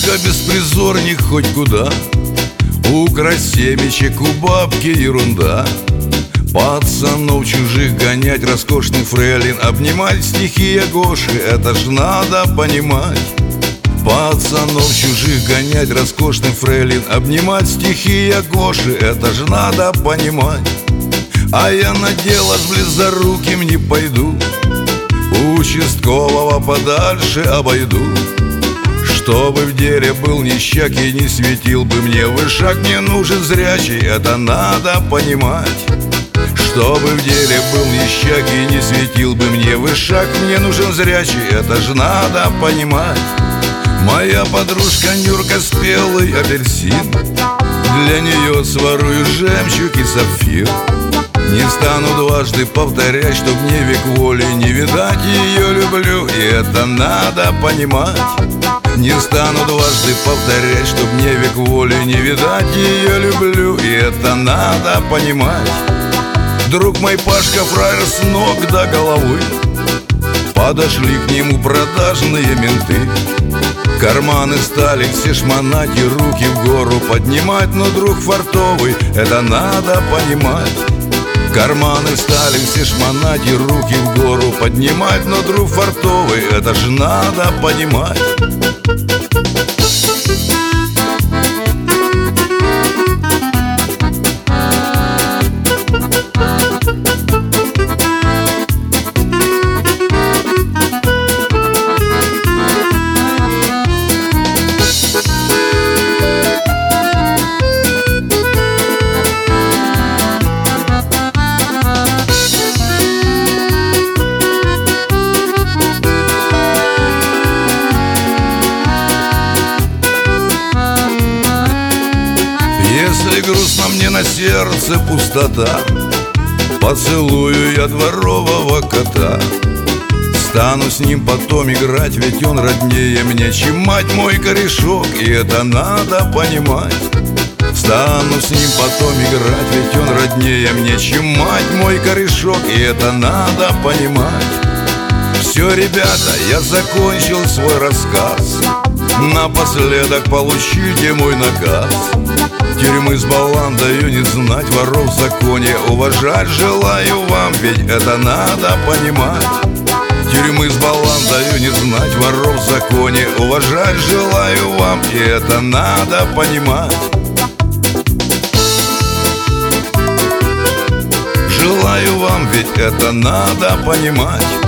Парнишка беспризорник хоть куда, украсть семечек у бабки ерунда. Пацанов чужих гонять, роскошный фрейлин обнимать, стихия Гоши, это ж надо понимать. Пацанов чужих гонять, роскошный фрейлин обнимать, стихия Гоши, это ж надо понимать. А я на дело с близоруким не пойду, участкового подальше обойду. Чтобы в деле был нищак и не светил бы мне вышак, мне нужен зрячий, это надо понимать. Чтобы в деле был нищак и не светил бы мне вышак, мне нужен зрячий, это ж надо понимать. Моя подружка Нюрка спелый апельсин, для нее сворую жемчуг и сапфир. Не стану дважды повторять, чтоб мне век воли не видать, ее люблю, и это надо понимать. Не стану дважды повторять, чтоб мне век воли не видать, ее люблю, и это надо понимать. Друг мой Пашка фраер с ног до головы, подошли к нему продажные менты. Карманы стали все шмонать и руки в гору поднимать, но друг фартовый, это надо понимать. Карманы стали все шмонать и руки в гору поднимать, но друг фартовый, это ж надо понимать. Если грустно мне на сердце пустота, поцелую я дворового кота. Стану с ним потом играть, ведь он роднее мне, чем мать мой корешок, и это надо понимать. Стану с ним потом играть, ведь он роднее мне, чем мать мой корешок, и это надо понимать. Все, ребята, я закончил свой рассказ. Напоследок получите мой наказ. Тюрьмы с баландою не знать, воров в законе уважать желаю вам, ведь это надо понимать. Тюрьмы с баландою не знать, воров в законе уважать желаю вам, и это надо понимать. Желаю вам, ведь это надо понимать.